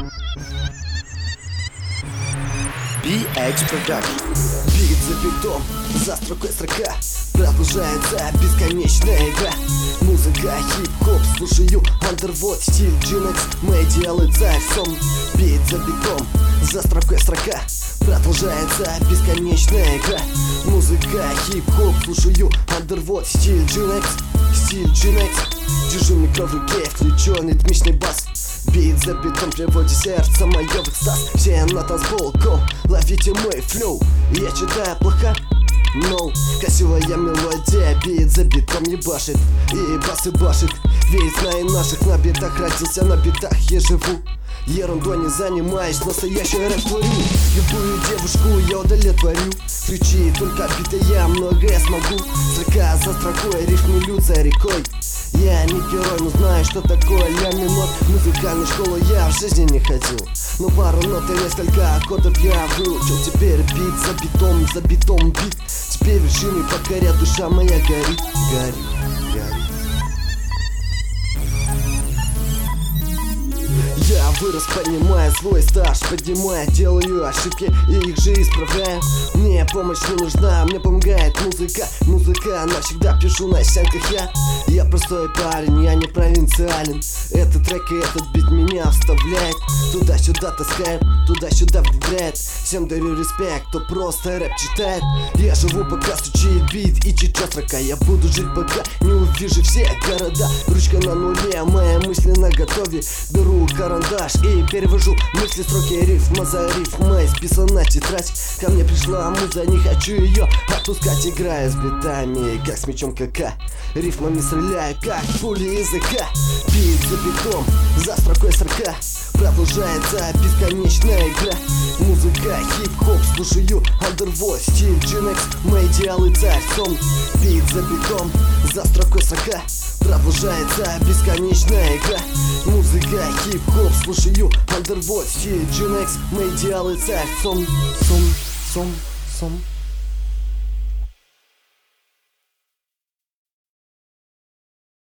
BX Production. Бит за битом, за строкой строка, продолжается бесконечная игра. Музыка, хип-хоп, слушаю Underworld, стиль G-Nex, мой делает царь сон. Бит за битом, за строкой строка, продолжается бесконечная игра. Музыка, хип-хоп, слушаю Underworld, стиль G-Nex, стиль G-Nex. Держу микро в руке, включен ритмичный бас. Бит за битом приводит сердце мое в экстаз. Все на танцполком, ловите мой флоу. Я читаю плохо, но красивая мелодия. Бит за битом ебашит, и басы башит. Ведь знаю наших на битах, родился на битах, я живу. Ерундой не занимаюсь, настоящий рэп творю. Любую девушку я удовлетворю. Ключи только биты, я многое смогу. Строка за строкой, рифмы льют за рекой. Я не герой, но знаю, что такое ля минор. В музыкальную школу я в жизни не ходил, но пару нот и несколько аккордов я выучил. Теперь бит за битом бит. Теперь вершины покорят, душа моя горит, горит, горит. Я вырос, понимая свой стаж, поднимая, делаю ошибки и их же исправляю. Мне помощь не нужна, мне помогает музыка. Музыка навсегда, пишу на стенках я простой парень, я не провинциален. Этот трек и этот бит меня вставляет, туда-сюда таскает, туда-сюда внедряет. Всем дарю респект, кто просто рэп читает. Я живу, пока стучит бит и читает строка. Я буду жить, пока не увижу все города. Ручка на нуле, мои мысли наготове. Беру карандаш и перевожу мысли, строки, рифма за рифмой списана тетрадь. Ко мне пришла муза, не хочу ее отпускать. Играю с битами, как с мечом КК. Рифмами стреляю, как пули языка. Бит за битом, за строкой строка, продолжается бесконечная игра. Музыка, хип-хоп, слушаю Underworld, стиль G-Nex, мой идеалы царь сон. Бит за битом, за строкой строка, продолжается бесконечная игра. Музыка, хип-хоп, слушаю Underworld, стиль G-Nex, мой идеалы царь сон. Сон, сон, сон.